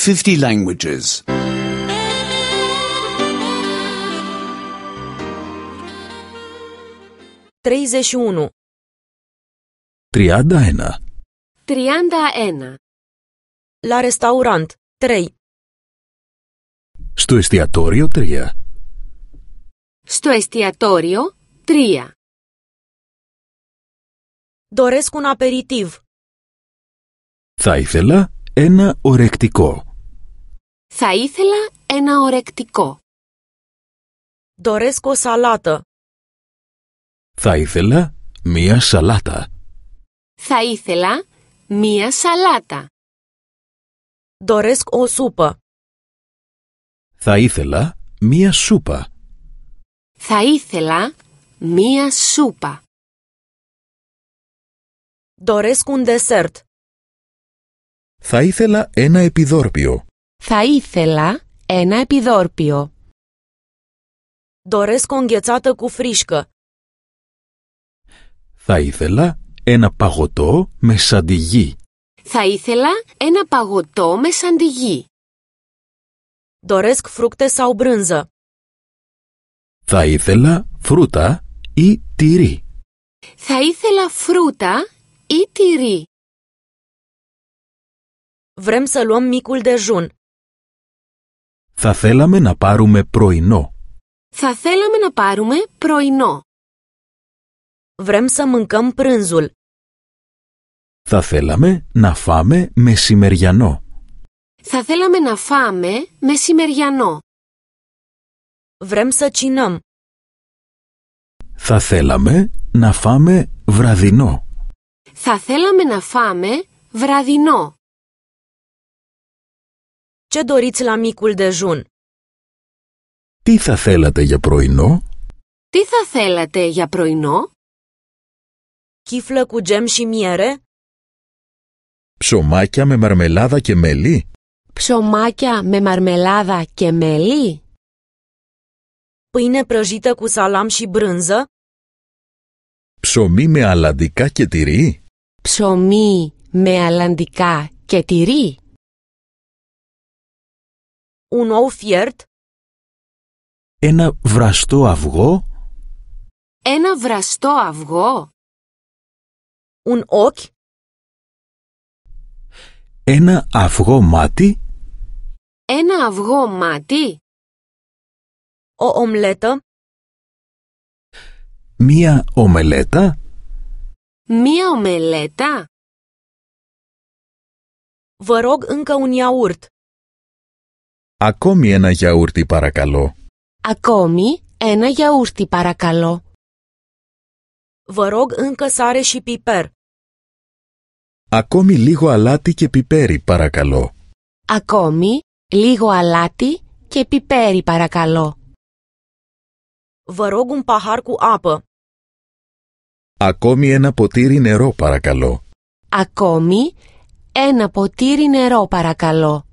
50 languages. 31. 31. 31. La restaurant. 3. Στο εστιατόριο 3. Στο εστιατόριο 3. Doresc un aperitiv. Θα ήθελα ένα ορεκτικό. Θα ήθελα ένα ορεκτικό. Doresc o salată. Θα ήθελα μία σαλάτα. Θα ήθελα μία σαλάτα. Doresc o supă. Θα ήθελα μία σούπα. Θα ήθελα μία σούπα. Doresc un desert. Θα ήθελα ένα επιδόρπιο. Θα ήθελα ένα επιδόρπιο. Doresc o înghețată cu frișcă. Θα ήθελα ένα παγωτό με σαντιγί. Θα ήθελα ένα παγωτό με σαντιγί. Doresc fructe sau brânză. Θα ήθελα φρούτα ή τυρί. Θα ήθελα φρούτα ή τυρί. Vrem să luăm micul dejun. Θα θέλαμε να πάρουμε πρωινό. Θα θέλαμε να πάρουμε πρωινό. Vrem să mâncăm prânzul. Θα θέλαμε να φάμε μεσημεριανό. Θα θέλαμε να φάμε μεσημεριανό. Vrem să cinăm. Θα θέλαμε να φάμε βραδινό. Θα θέλαμε να φάμε βραδινό. Ce doriți la micul dejun? Τι θα θέλατε για πρωινό? Τι θα θέλατε για πρωινό? Chiflă cu gem și miere? Ψωμάκια με μαρμελάδα και μέλι? Ψωμάκια με μαρμελάδα και μέλι? Pâine prăjită cu salam și brânză? Ψωμί με αλαντικά και τυρί? Ψωμί με αλαντικά και τυρί? Un ou fiert? Ένα βραστό αυγό? Ένα βραστό αυγό? Un ochi? Ένα αυγό μάτι? Ένα αυγό μάτι? O omletă? Μία ομελέτα? Μία ομελέτα? Vă rog încă un iaurt. Ακόμη ένα γιαούρτι παρακαλώ. Ακόμη ένα γιαούρτι παρακαλώ. Vă rog încă sare și piper. Ακόμη λίγο αλάτι και πιπέρι παρακαλώ. Ακόμη λίγο αλάτι και πιπέρι παρακαλώ. Vă rog un pahar cu apă. Ακόμη ένα ποτήρι νερό παρακαλώ. Ακόμη ένα ποτήρι νερό παρακαλώ.